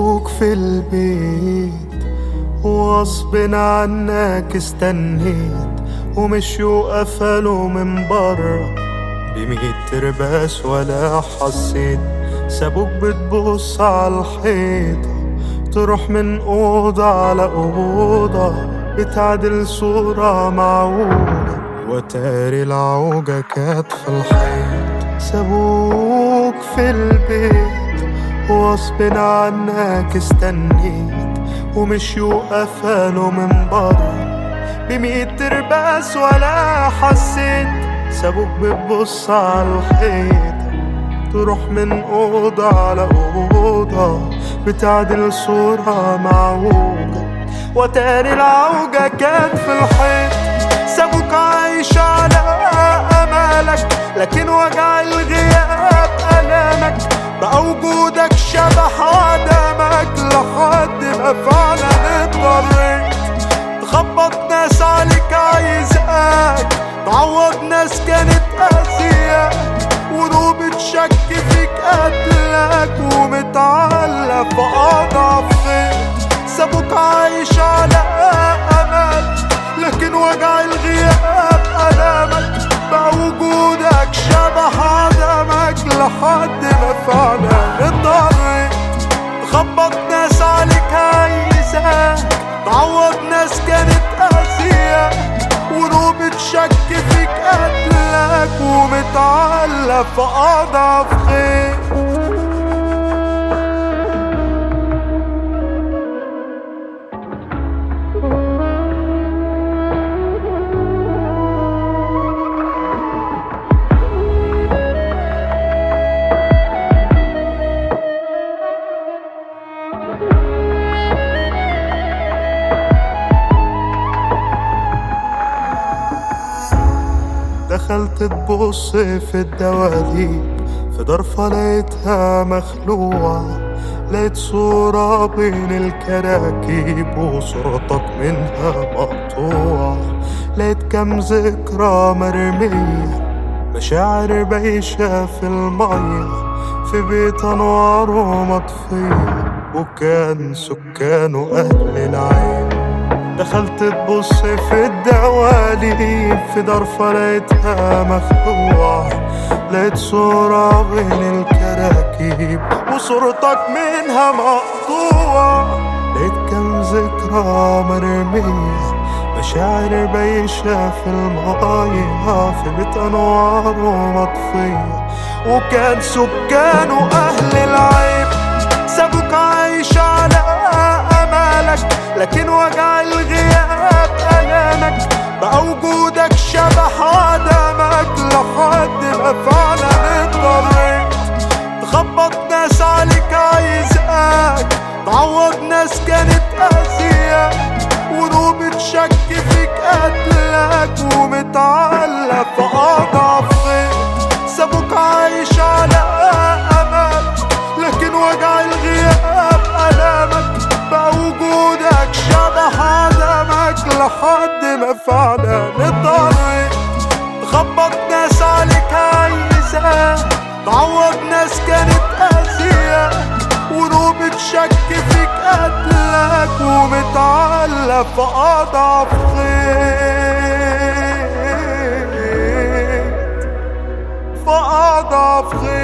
سابوك في البيت وغصب عنك استنيت، ومشيوا قفلوا من برا ب100 ترباس ولا حسيت. سابوك بتبص عالحيطة، تروح من أوضة على أوضة، بتعدل صورة معوجة وتاري العوجة كانت في الحيط. سابوك في البيت وغصب عنك استنيت، ومشيوا قفلوا من برا ب100 ترباس ولا حسيت. سابوك بتبص عالحيطة، تروح من أوضة على أوضة، بتعدل صورة معوجة وتاني العوجة كانت في الحيط. سابوك عايش على أمالك، لكن وجع الغياب ألامك، بقى وجودك شبح عدمك، لحد ما فعلا اضطريت تخبط ناس عليك عايزاك، تعوض ناس كانت قاسية، ونوبة شك فيك قتلك، ومتعلق في أضعف خيط. سابوك عايش على أمل، لكن وجع الغياب ألامك، بقى وجودك شبح عدمك، لحد ما فعلا اضطريت تخبط ناس عليك عايزاك، تعوض ناس كانت قاسية، ونوبة شك فيك قتلك، ومتعلق في أضعف خيط. دخلت تبص في الدواليب، في ضرفة لقيتها مخلوعة، لقيت صورة بين الكراكيب وصورتك منها مقطوعة، لقيت كم ذكرى مرمية، مشاعر بايشة في المية، في بيت أنواره مطفية، وكان سكانه أهل العين. دخلت تبص في الدواليب، في ضرفة لقيتها مخدوعة، لقيت صورة بين الكراكيب وصورتك منها مقطوعة، لقيت كم ذكرى مرمية، مشاعر بايشة في المية، في بيت أنواره مطفية، وكان سكانه أهل العيب. سابوك عايش على أمالك، لكن وجع الغياب ألامك، بقى وجودك شبح عدمك، لحد ما فعلا اضطريت تخبط ناس عليك عايزاك، تعوض ناس كانت قاسية، ونوبة شك فيك قتلك، ومتعلق في أضعف خيط. سابوك عايش على أمل، لكن وجع الغياب ألامك، بقى وجودك شبح عدمك، لحد ما فعلا اضطريت تخبط ناس عليك عايزاك، تعوض ناس كانت قاسية، ونوبة شك فيك قتلك، ومتعلق في أضعف خيط، في أضعف خيط.